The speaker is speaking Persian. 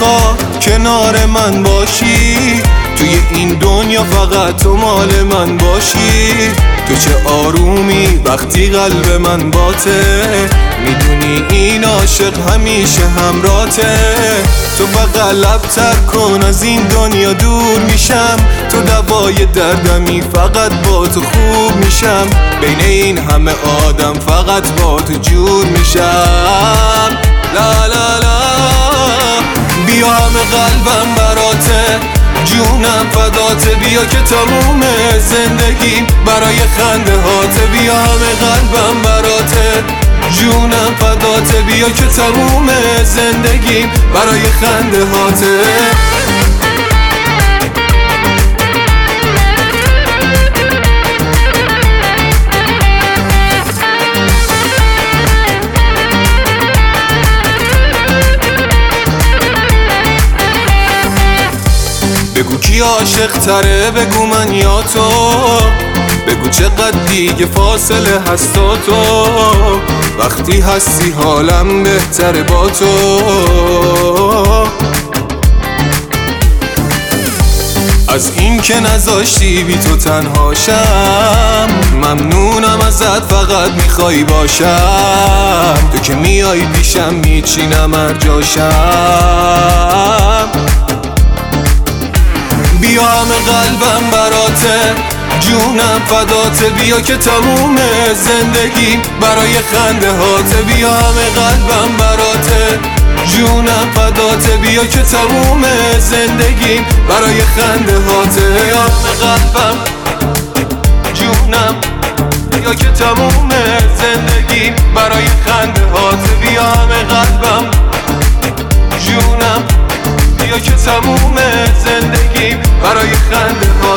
میخواد کنار من باشی، توی این دنیا فقط تو مال من باشی. تو چه آرومی وقتی قلب من باته، میدونی این عاشق همیشه همراته. تو فقط لب‌تر کن از این دنیا دور میشم، تو دوای دردمی فقط با تو خوب میشم. بین این همه آدم فقط با تو جور میشم. لا لا لا بیا همه قلبم براته، جونم فداته، بیا که تموم زندگیم برای خنده هاته. بیا همه قلبم براته، جونم فداته، بیا که تموم زندگیم برای خنده هاته. بگو کی عاشق تره، بگو من یا تو، بگو چقدر دیگه فاصله هست تا تو. وقتی هستی حالم بهتره با تو. از این که نذاشتی بی تو تنهاشم، ممنونم ازت فقط میخوای باشم. تو که میای پیشم میچینم هر جاشم. بیا همه قلبم براته، جونم فداته، بیا که تموم زندگیم برای خنده هاته. بیا همه قلبم براته، جونم فداته، بیا که تموم زندگیم برای خنده هاته. بیا همه قلبم جونم، بیا که تموم زندگیم برای خنده هاته. بیا همه قلبم جونم، بیا که تموم زندگیم برای خنده ها.